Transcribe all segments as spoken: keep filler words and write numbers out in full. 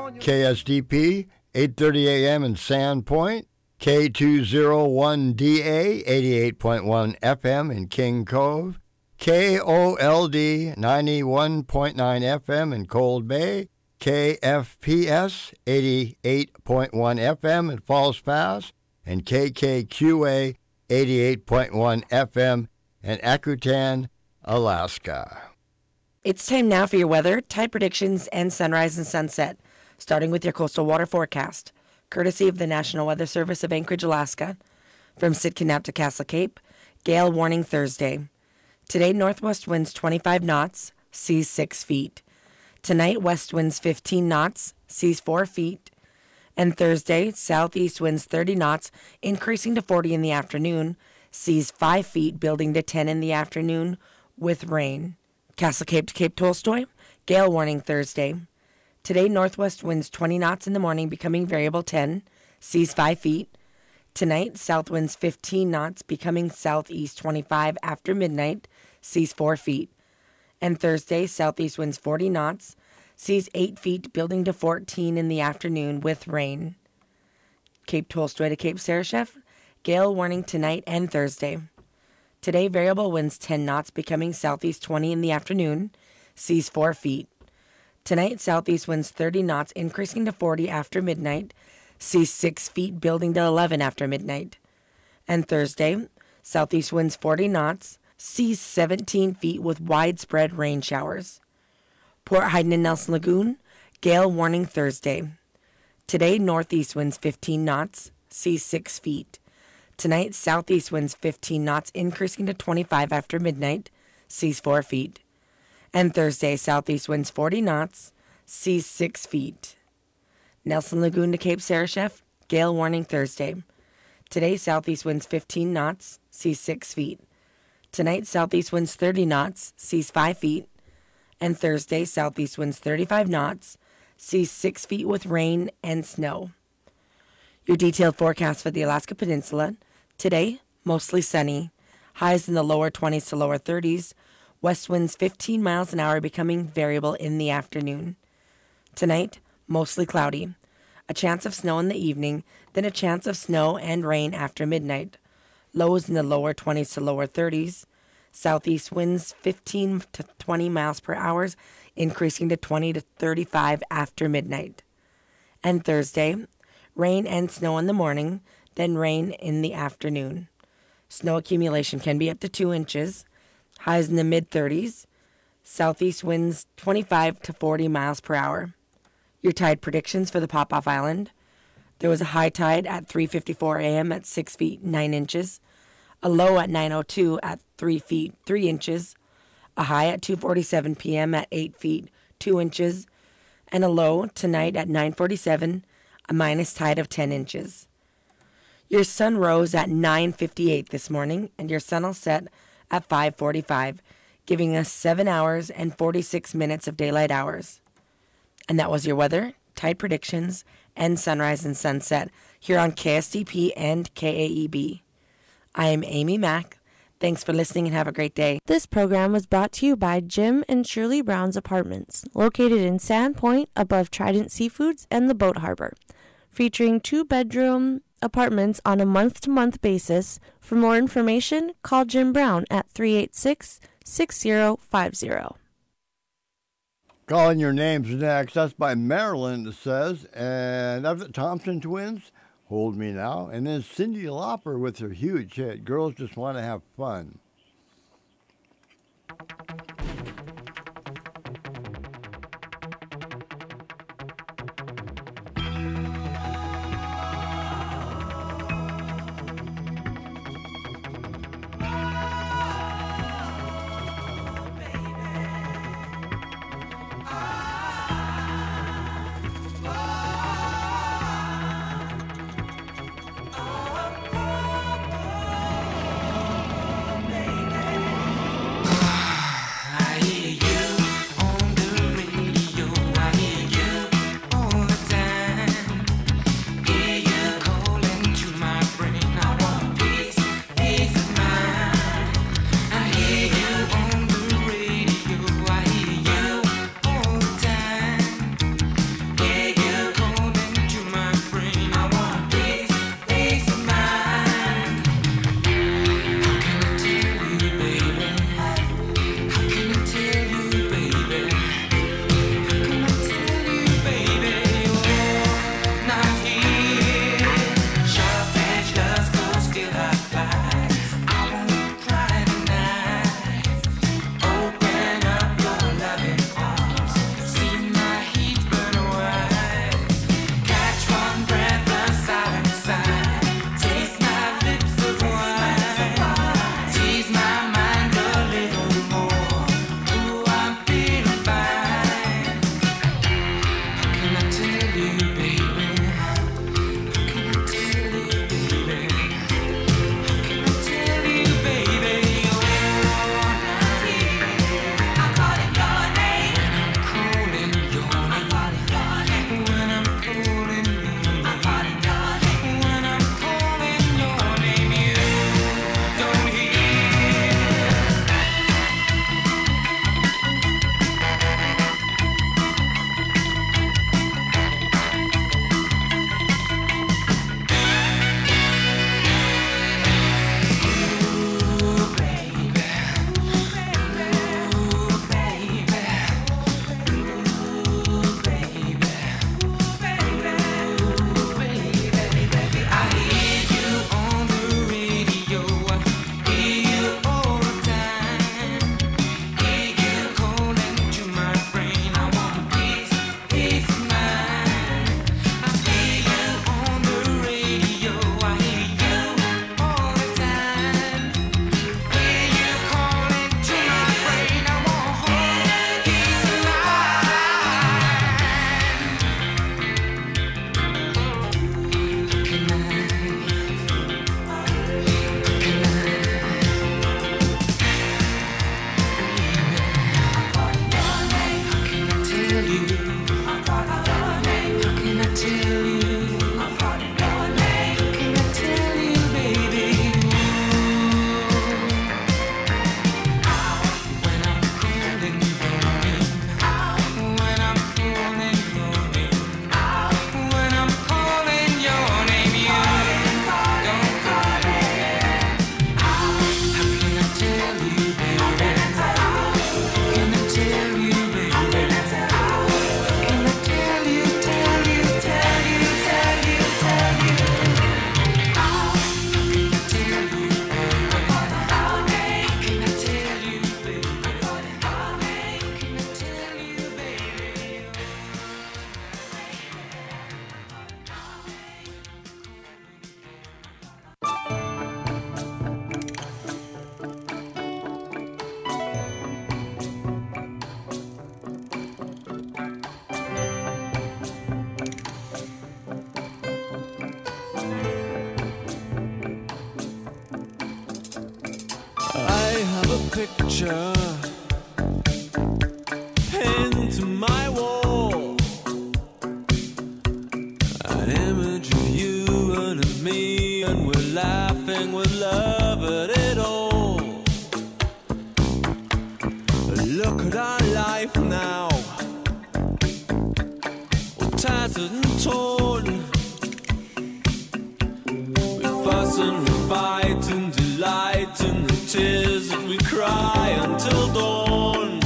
K S D P, eight thirty a.m. in Sandpoint, K two oh one D A, eighty-eight point one F M in King Cove, K O L D, ninety-one point nine F M in Cold Bay, K F P S, eighty-eight point one F M in Falls Pass, and K K Q A, eighty-eight point one F M in Akutan, Alaska. It's time now for your weather, tide predictions, and sunrise and sunset, starting with your coastal water forecast, courtesy of the National Weather Service of Anchorage, Alaska. From Sitka to Castle Cape, gale warning Thursday. Today, northwest winds twenty-five knots, seas six feet. Tonight, west winds fifteen knots, seas four feet. And Thursday, southeast winds thirty knots, increasing to forty in the afternoon, seas five feet, building to ten in the afternoon, with rain. Castle Cape to Cape Tolstoy, gale warning Thursday. Today, northwest winds twenty knots in the morning, becoming variable ten, seas five feet. Tonight, south winds fifteen knots, becoming southeast twenty-five after midnight, seas four feet. And Thursday, southeast winds forty knots, seas eight feet, building to fourteen in the afternoon, with rain. Cape Tolstoy to Cape Sarashef, gale warning tonight and Thursday. Today, variable winds ten knots, becoming southeast twenty in the afternoon, seas four feet. Tonight, southeast winds thirty knots, increasing to forty after midnight, seas six feet, building to eleven after midnight. And Thursday, southeast winds forty knots, seas seventeen feet with widespread rain showers. Port Heiden and Nelson Lagoon, gale warning Thursday. Today, northeast winds fifteen knots, seas six feet. Tonight, southeast winds fifteen knots, increasing to twenty-five after midnight, seas four feet. And Thursday, southeast winds forty knots, seas six feet. Nelson Lagoon to Cape Sarashef, gale warning Thursday. Today, southeast winds fifteen knots, seas six feet. Tonight, southeast winds thirty knots, seas five feet. And Thursday, southeast winds thirty-five knots, seas six feet with rain and snow. Your detailed forecast for the Alaska Peninsula. Today, mostly sunny. Highs in the lower twenties to lower thirties. West winds fifteen miles an hour, becoming variable in the afternoon. Tonight, mostly cloudy. A chance of snow in the evening, then a chance of snow and rain after midnight. Lows in the lower twenties to lower thirties. Southeast winds fifteen to twenty miles per hour, increasing to twenty to thirty-five after midnight. And Thursday, rain and snow in the morning, then rain in the afternoon. Snow accumulation can be up to two inches. Highs in the mid-thirties. Southeast winds twenty-five to forty miles per hour. Your tide predictions for the Pop-Off Island. There was a high tide at three fifty-four a.m. at six feet nine inches. A low at nine oh two at three feet three inches. A high at two forty-seven p.m. at eight feet two inches. And a low tonight at nine forty-seven, a minus tide of ten inches. Your sun rose at nine fifty-eight this morning, and your sun will set at five forty-five, giving us seven hours and forty-six minutes of daylight hours. And that was your weather, tide predictions, and sunrise and sunset here on K S D P and K A E B. I am Amy Mack. Thanks for listening and have a great day. This program was brought to you by Jim and Shirley Brown's Apartments, located in Sandpoint above Trident Seafoods and the Boat Harbor, featuring two-bedroom apartments on a month-to-month basis. For more information, call Jim Brown at three eight six, six zero five zero. Calling your names next. That's by Maryland, it says. And that's the Thompson Twins, Hold Me Now. And then Cyndi Lauper with her huge hit, Girls Just Want to Have Fun. Oh, picture pinned to my wall, an image of you and of me, and we're laughing with love at it all. Look at our life now, all tattered and torn. We fuss and we fight and delight in the tears that we cry until dawn.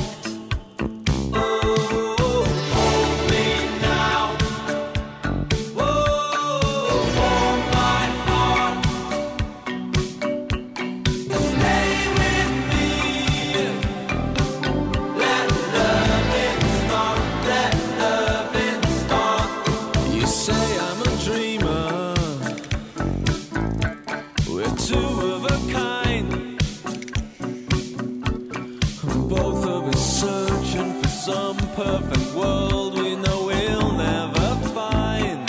Oh, hold me now. Oh, warm my heart. Stay with me. Let loving start. Let loving start. You say I'm a dreamer. We're two of a kind. Both of us searching for some perfect world we know we'll never find.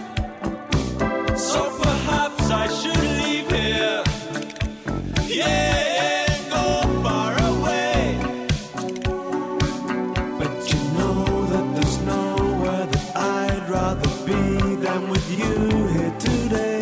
So perhaps I should leave here, yeah, and go far away. But you know that there's nowhere that I'd rather be than with you here today.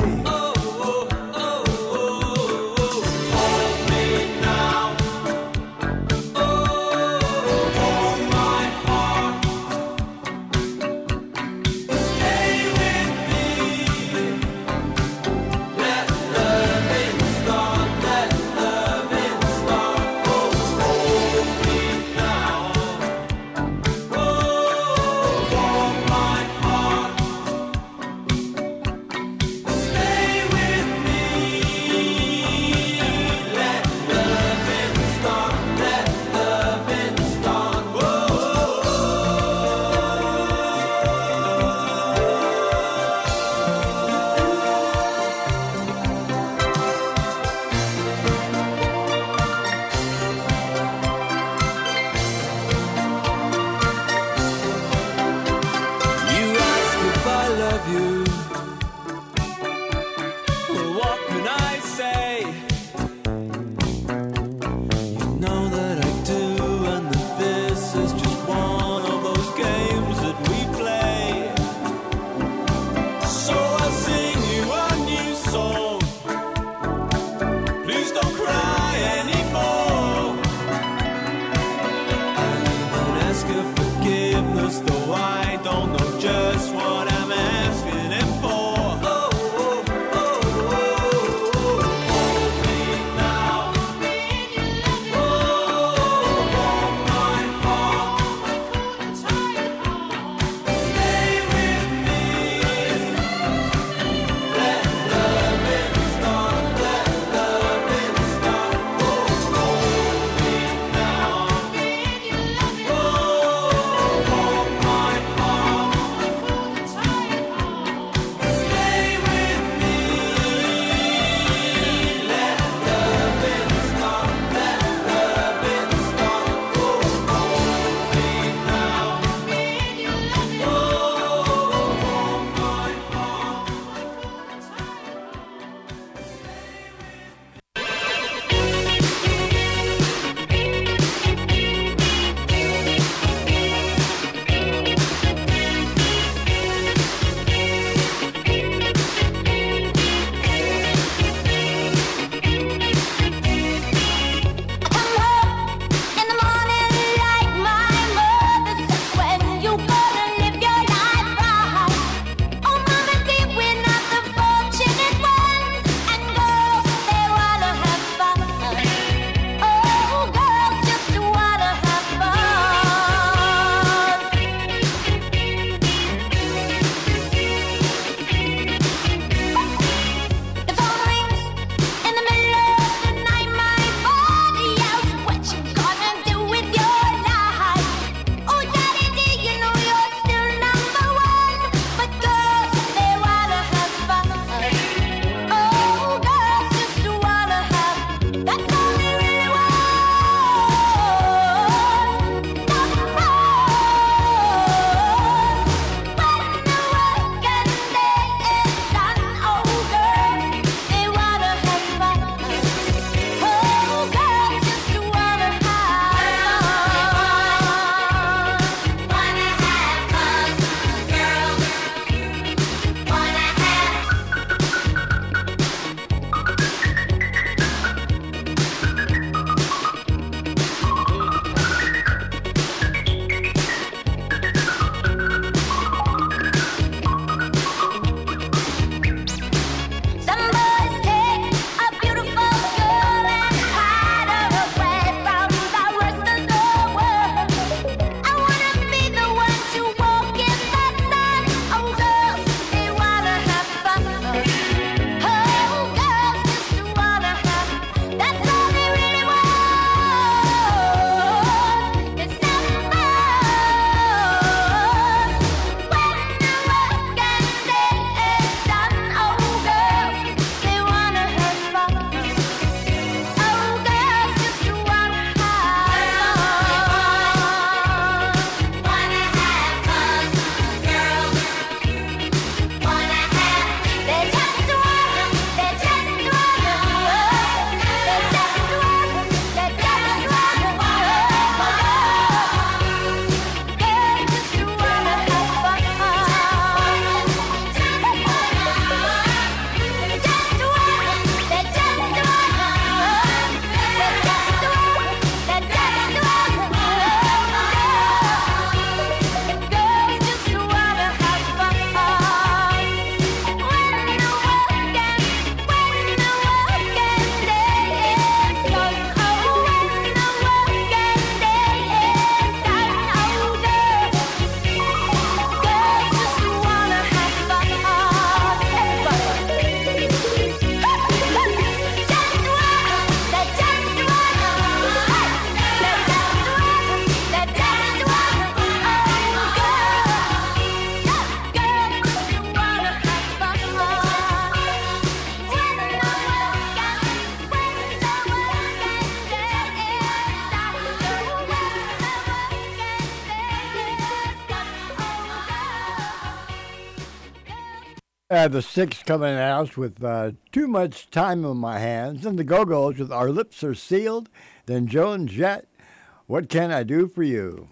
Uh, the Six coming out with uh, Too Much Time on My Hands, and the Go-Go's with Our Lips Are Sealed, then Joan Jett, What Can I Do For You?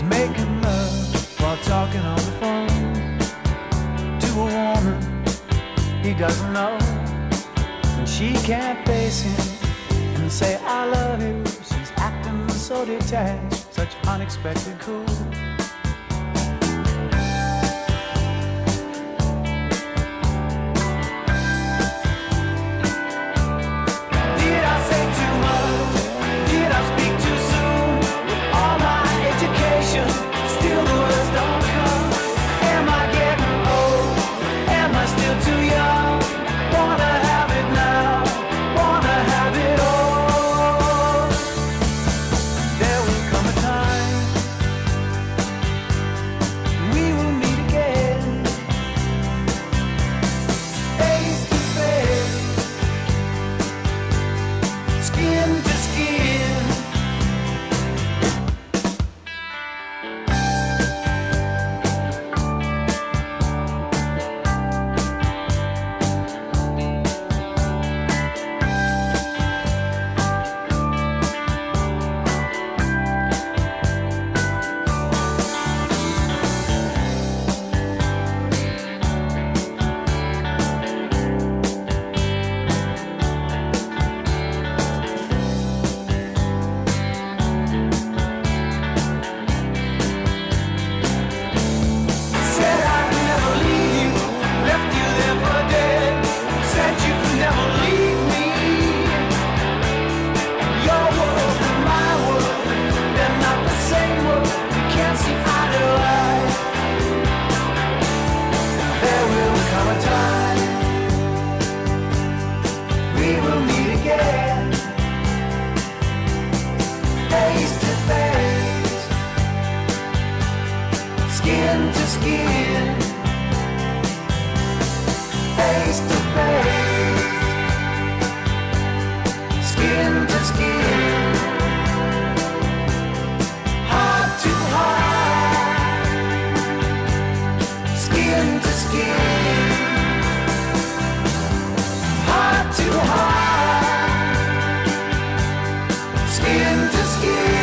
making love while talking on the phone to a woman he doesn't know. And she can't face him and say I love you. She's acting so detached, such unexpected cool. Did I say too much? Did I speak too soon? With all my education, still the words don't come. Am I getting old? Am I still too young? Wanna have it now, wanna have it all. There will come a time we will meet again, face to face, skin to skin. Said I'd never leave you, left you there for dead. Said you could never leave me. Your world and my world, they're not the same world. We can't see eye to eye. There will come a time we will meet again, face to face, skin to skin, face to face, skin to skin, heart to heart, skin to skin, heart to heart, skin to skin.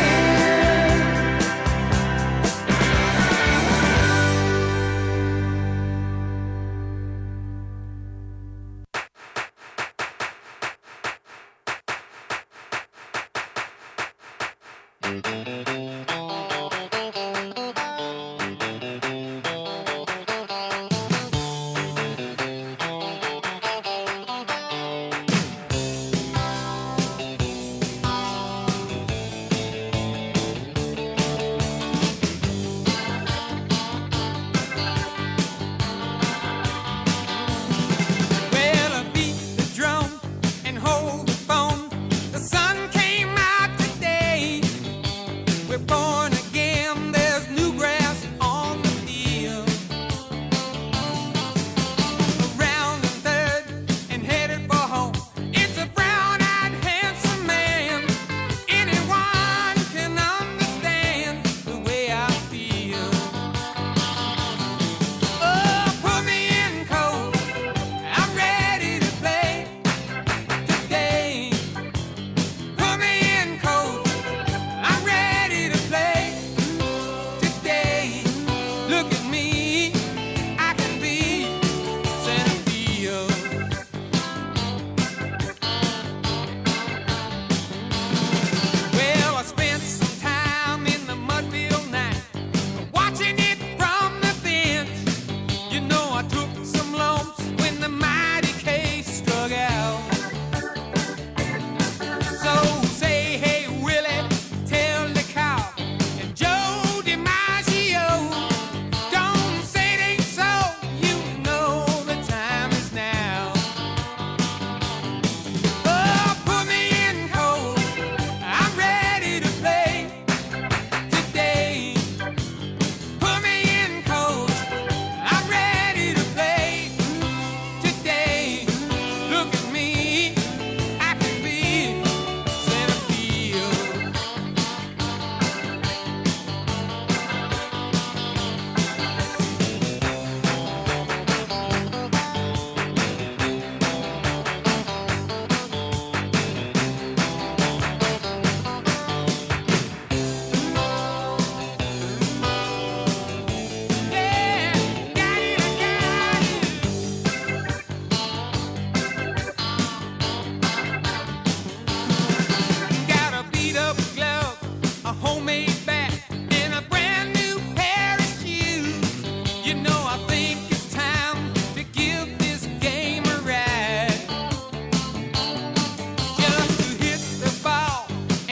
Well, I beat the drum and hold the phone. The sun came out today. We're born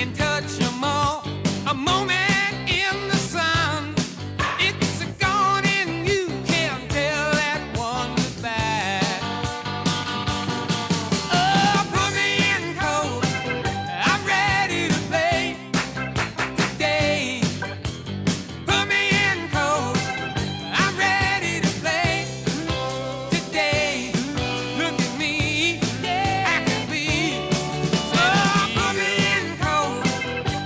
and touch 'em all. A moment in the sun, it's gone and you can't tell that one goodbye. Oh, put me in cold, I'm ready to play today. Put me in cold, I'm ready to play today. Look at me, I can be. Oh, put me in cold,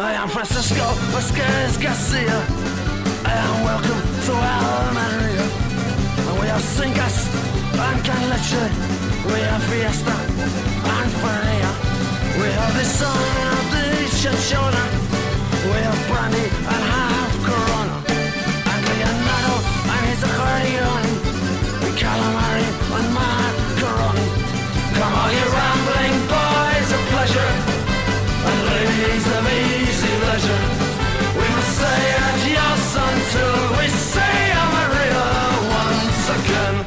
I am Francisco Vasquez Garcia, and welcome to Almeria. We have Cingas and Can Leche, we have Fiesta and Faria. We have the sun of the Chichona, we have brandy and half Corona, and Leonardo and his accordion, calamari and macaroni. Come on, you rambling boys of pleasure, and ladies of easy leisure. We must say adios until we say Amaria once again.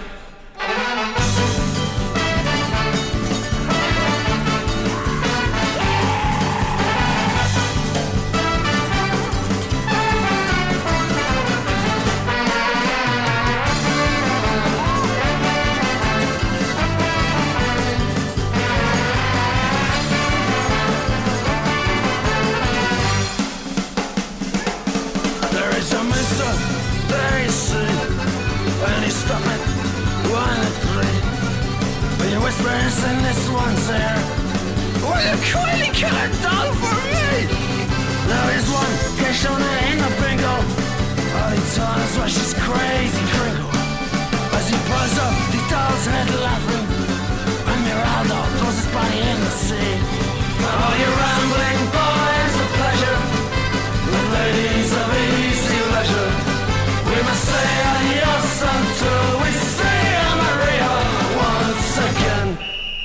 Whispers and this one's there. Will you kindly kill a doll for me? There is one Keshona in the bingo. All he tells us why she's crazy Kringle. As he pulls up the doll's head laughing, and Miraldo throws his body in the sea. All you rambling boys of pleasure, the ladies of easy leisure, we must say adios until we say Amaria once again.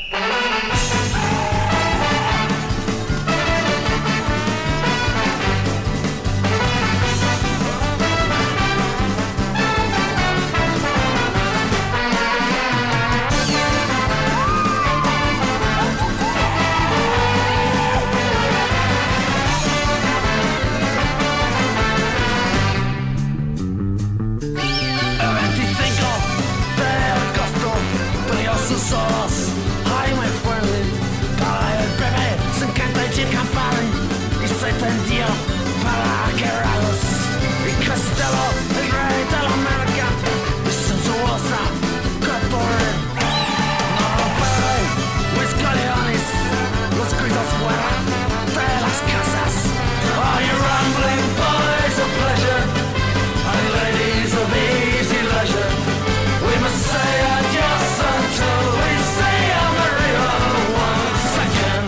Dio para Keralos, y Costello, el rey de la América, y sensuosa Catorre. No lo paray, mis galeones, los gritos fuera de las casas. All you rambling boys of pleasure, all you ladies of easy leisure, we must say adios until we say Amaria once again.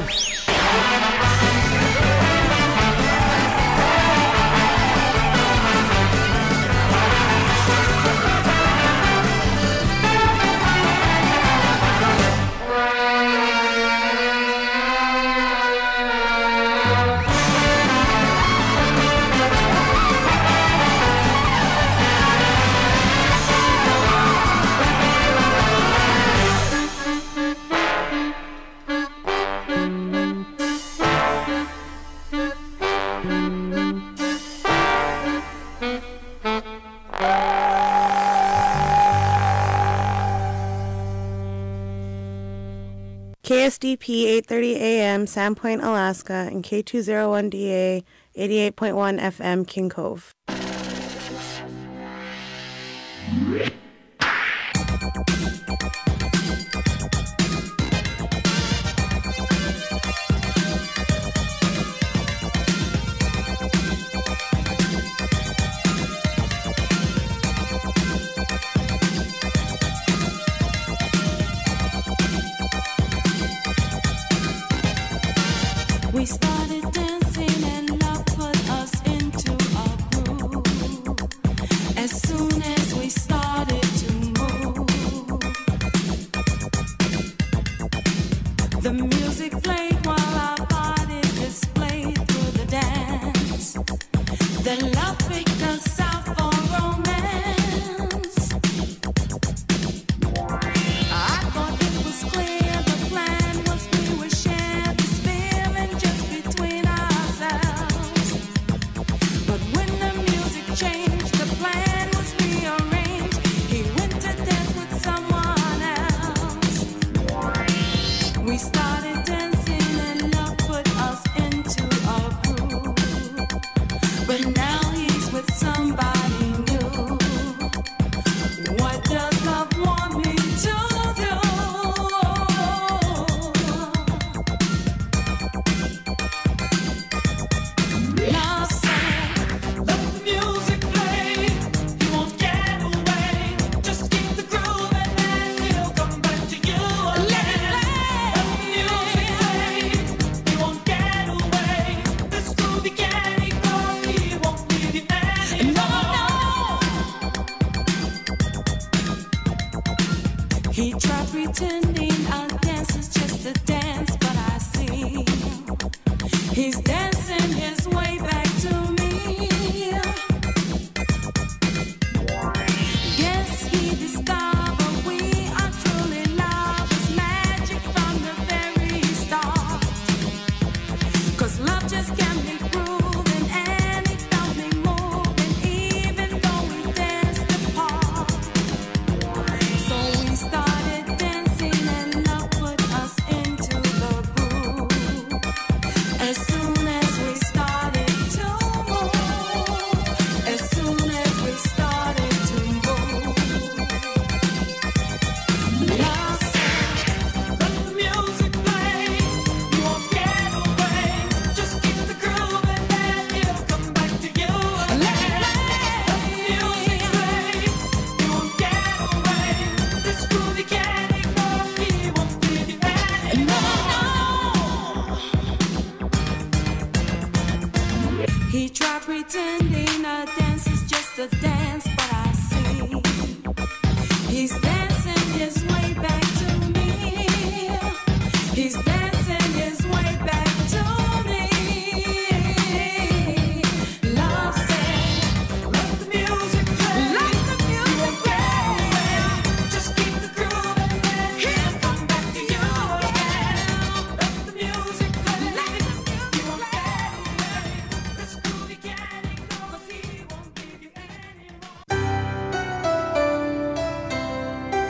K S D P eight thirty A M, Sandpoint, Alaska, and K two oh one D A, eighty-eight point one F M, King Cove. We started dancing and love put us into a groove. As soon as we started to move, pretending our dance is just a dance, but I see he's dancing his way back to me. Guess he discovered we are truly lovers, magic from the very start. 'Cause love just can't be proven, and it felt me moving, even though we danced apart. So we started dancing, and love put us into the groove. As soon as we started to move, as soon as we started to move, love said, let the music play. You won't get away. Just keep the groove, and then it'll come back to you again. Let the music play. You won't get away. This groove you can't ignore. He won't leave you anymore. He tried pretending a dance is just a dance, but I see he's dancing his way back to me. He's dancing his way back to me. Love said, let the music play. Let the music play. Just keep the groove, and then he'll come back to you again. Let the music play. Let the music play. This groove you can't ignore, 'cause he won't leave you anymore.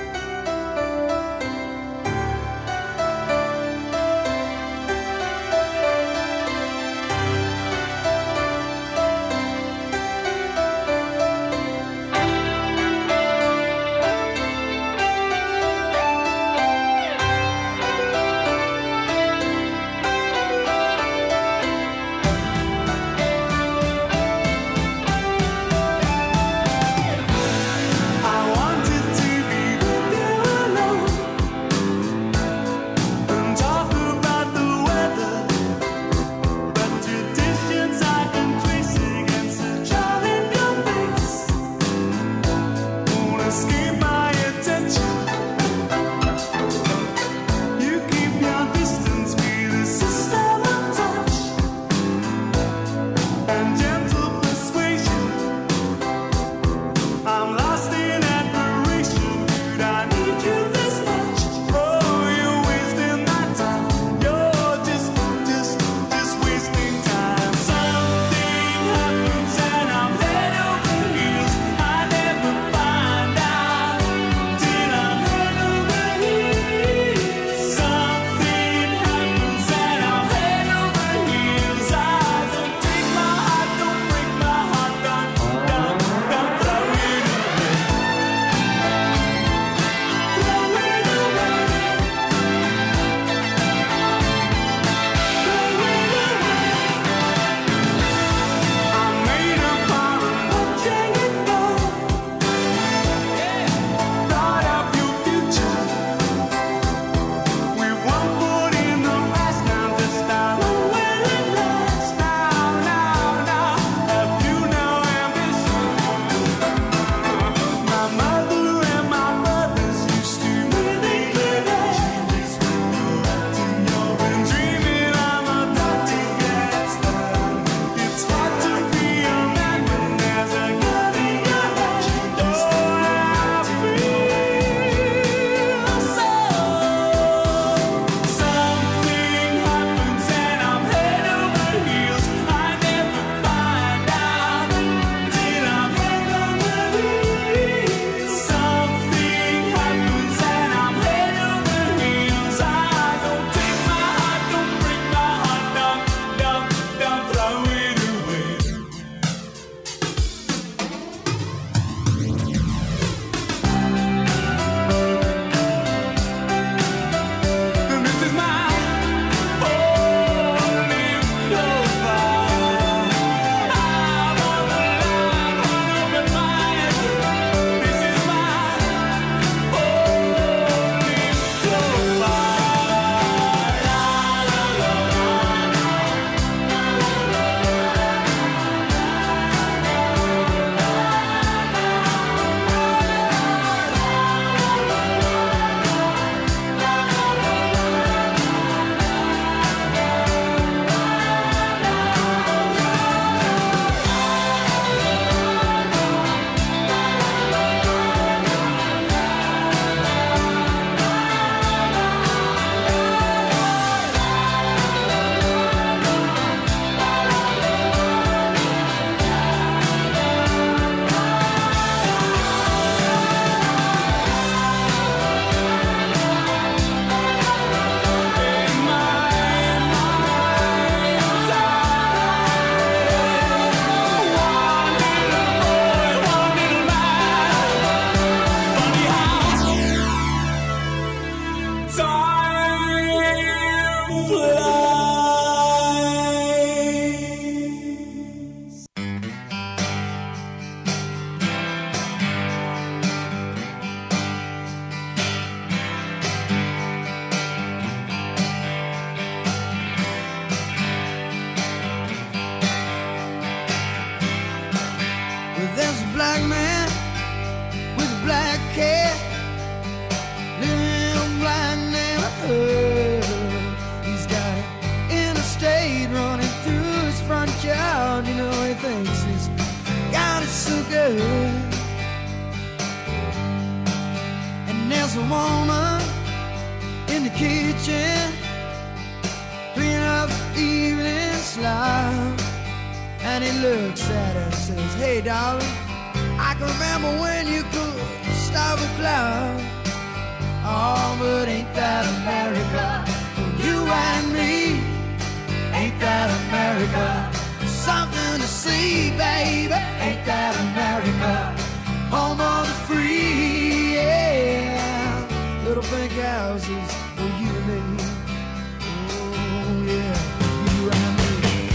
And there's a woman in the kitchen cleaning up the evening slop. And he looks at her and says, hey, darling, I can remember when you could stop a clock. Oh, but ain't that America for you and me? Ain't that America? Something to see, baby. Ain't that America? Home of the free, yeah. Little pink houses for you and me. Oh, yeah, for you and me.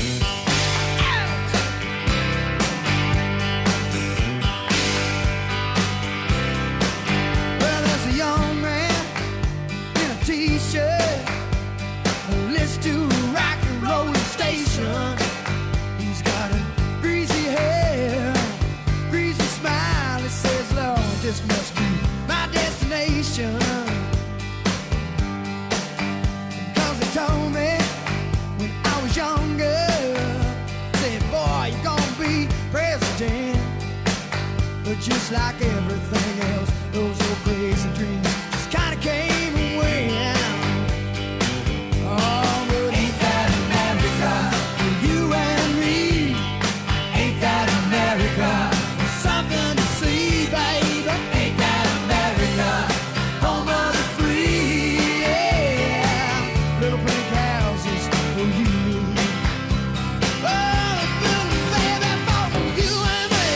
Well, there's a young man in a t-shirt who listens to a rock and roll station. He's got a greasy hair, greasy smile. It says, Lord, this must be my destination. Cause he told me when I was younger, said, boy, you're gonna be president. But just like everything else, those old crazy dreams just kinda came and went. Oh, but ain't that America for you and me? Ain't that America? Something to see, baby. Ain't that America? Home of the free, yeah. Little pink houses for you. Oh, baby, for you and me.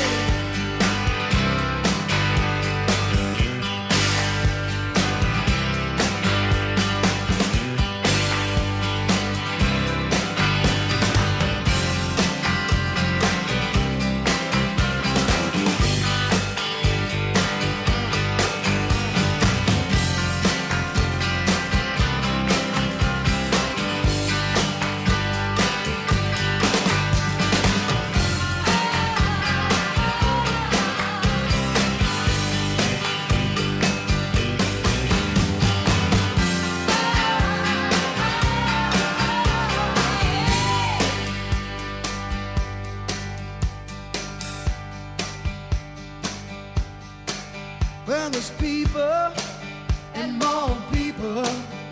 Well, there's people and more people.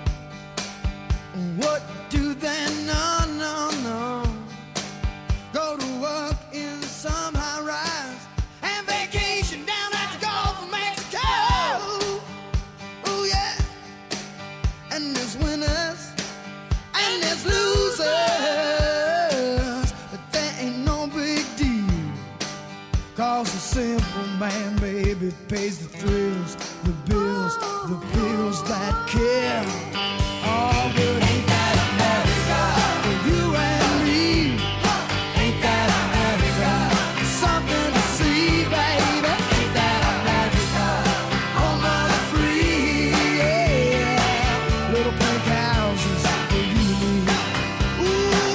What do they know? No, no. Go to work in some high rise and vacation down at the Gulf of Mexico. Oh, yeah. And there's winners and there's losers. But that ain't no big deal. Cause the simple man, baby, pays the thrills, the bills, the bills that kill. Oh, but ain't that America for you and me? Ain't that America? Something to see, baby. Ain't that America? Home of the free, yeah. Little pink houses for you and me. Ooh.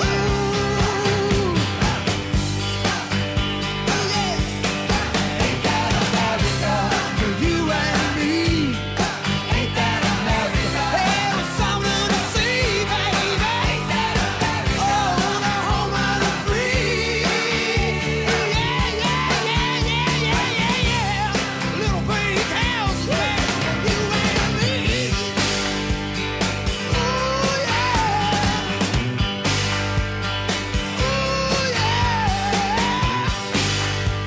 For you and me, ain't that America? Hey, it's something to see, baby. Ain't that America? Oh, the home of the free. Yeah, yeah, yeah, yeah, yeah, yeah, yeah. Little pink houses, baby, for you and me. Ooh, yeah. Ooh, yeah.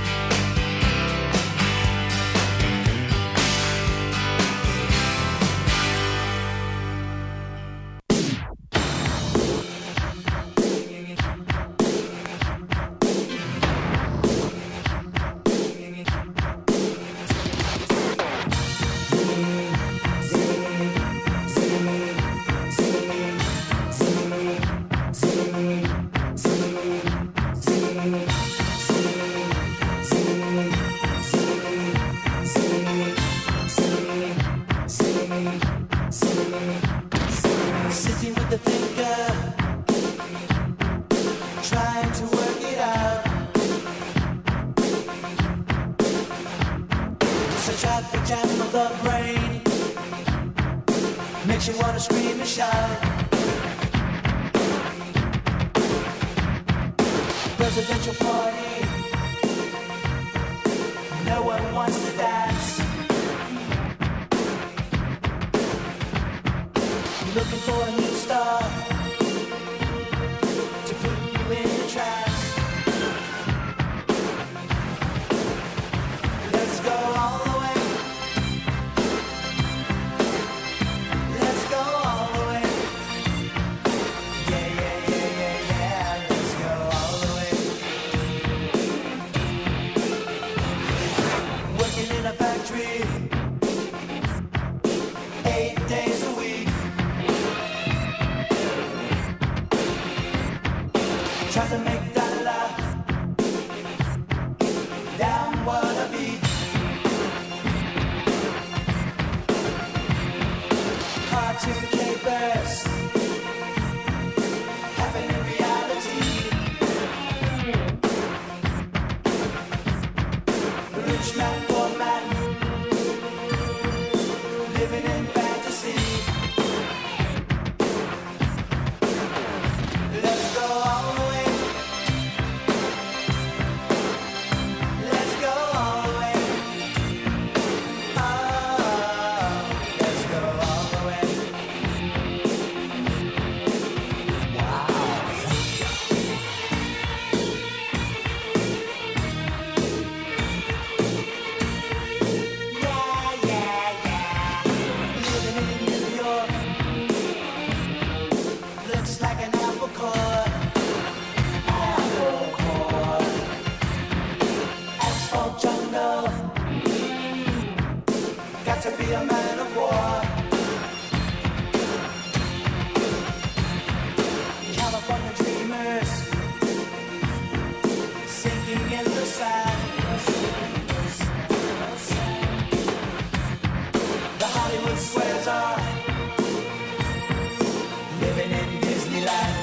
Sitting with the thinker, trying to work it out. Such a traffic jam of the brain makes you wanna scream and shout. Presidential party No one wants to dance. Looking for a new star to put you in a trance. Let's go all the way. Let's go all the way. Yeah, yeah, yeah, yeah, yeah. Let's go all the way. Working in a factory eight days a week. Try to make that laugh down what I beat. Cartoon capers happen in reality. Rich man, poor man, living in fantasy. Let's go all the way. Let's go all the way. Oh, let's go all the way. Wow. Yeah, yeah, yeah. Living in New York looks like an apple core. Apple core. Asphalt jungle. Got to be a man of war. California dreamers sinking in the sand. The Hollywood squares are living in Disneyland.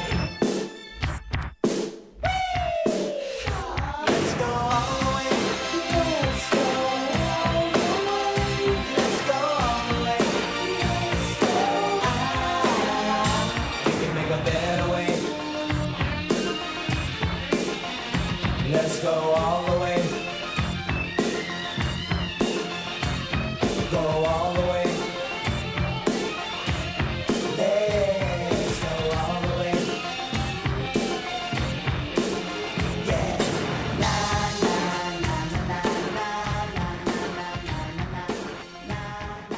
Let's go all the way. Let's go all the way. Let's go all the way. Ah, we can make a better way. Let's go all the way. Go all the way. Let's go all the way. Yeah. Na na na na na na na na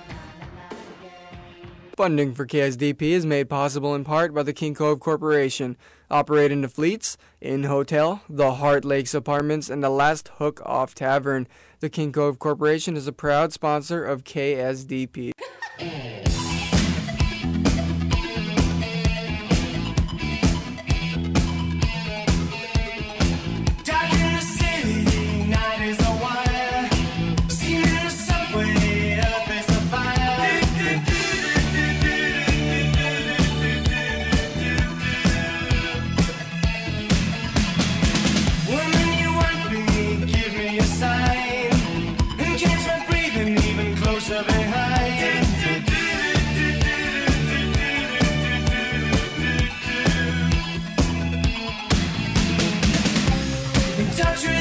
na. Funding for K S D P is made possible in part by the King Cove Corporation, operating the Fleets, Inn Hotel, the Heart Lakes Apartments, and the Last Hook Off Tavern. The King Cove Corporation is a proud sponsor of K S D P. Dark in the city, night is a wire. Steam in the subway, earth is a fire. Woman, you want me, give me a sign. And catch my breathing even closer behind. Touch me